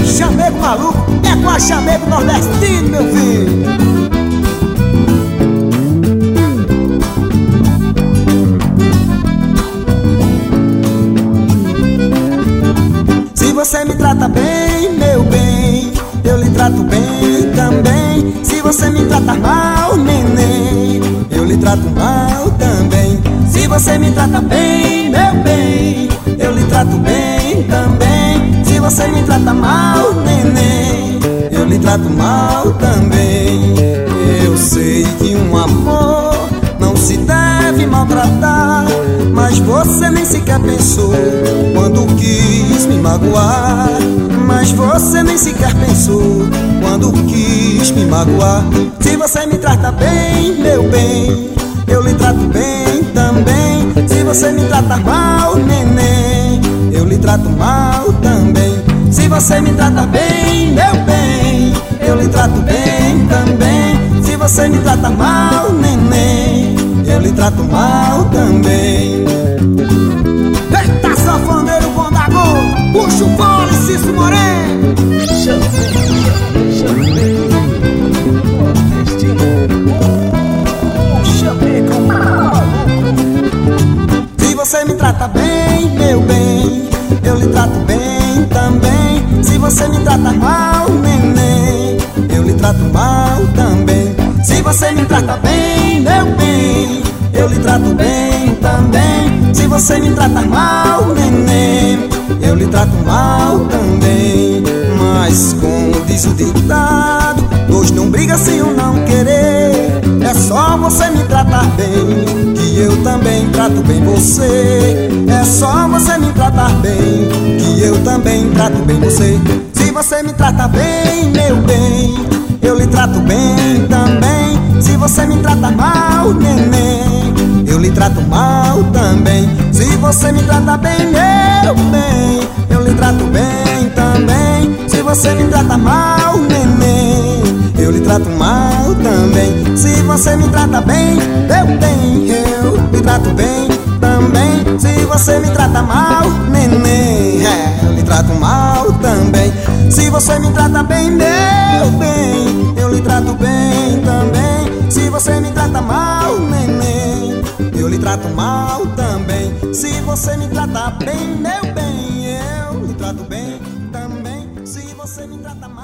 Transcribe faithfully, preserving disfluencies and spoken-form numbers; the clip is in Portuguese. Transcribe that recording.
Chamego maluco é com a chamego nordestino, meu filho. Se você me trata bem, meu bem, eu lhe trato bem também. Se você me trata mal, neném, eu lhe trato mal também. Se você me trata bem, meu bem, eu lhe trato bem também. Se você me trata mal, neném, eu lhe trato mal também. Eu sei que um amor não se deve maltratar, mas você nem sequer pensou quando quis me magoar. Mas você nem sequer pensou quando quis me magoar. Se você me trata bem, meu bem, eu lhe trato bem também. Se você me trata mal, neném, eu lhe trato mal também. Se você me trata bem, meu bem, eu lhe trato bem também. Se você me trata mal, neném, eu lhe trato mal também. Eita, sanfoneiro bom da gol, puxa o fole, Cício Moreno. Se você me trata bem, meu bem, eu lhe trato bem também. Se você me trata mal, neném, eu lhe trato mal também. Se você me trata bem, meu bem, eu lhe trato bem também. Se você me trata mal, neném, eu lhe trato mal também. Mas como diz o ditado, dois não brigam se um não querer. É só você me tratar bem, que eu também trato bem você. É só você me tratar bem, que eu também trato bem você. Se você me trata bem, meu bem, eu lhe trato bem também. Se você me trata mal, neném, eu lhe trato mal também. Se você me trata bem, meu bem, eu lhe trato bem também. Se você me trata mal, neném, eu lhe trato mal também. Se você me trata bem, meu bem, eu lhe trato bem também. Se você me trata mal, neném, é, eu lhe trato mal também. Se você me trata bem, meu bem, eu lhe trato bem também. Se você me trata mal, neném, eu lhe trato mal também. Se você me trata bem, meu bem, eu lhe trato bem também. Se você me trata mal,